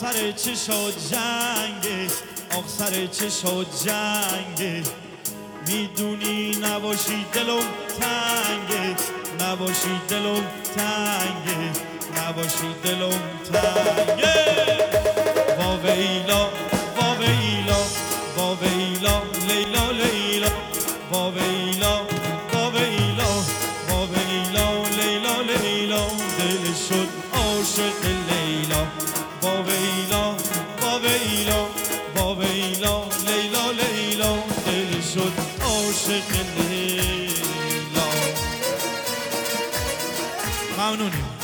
سر چه شد جنگه، آخ سر چه شد جنگه. میدونی نباشی دلم تنگه، نباشی دلم تنگه، نباشی دلم تنگه. وا ویلا وا ویلا وا ویلا لیلا لیلا، وا ویلا وا ویلا وا ویلا لیلا لیلا. دل شد عاشق لیلا، وا ویلا وا ویلا وا ویلا لیلا لیلا. دل شد عاشق لیلا. ممنونیم.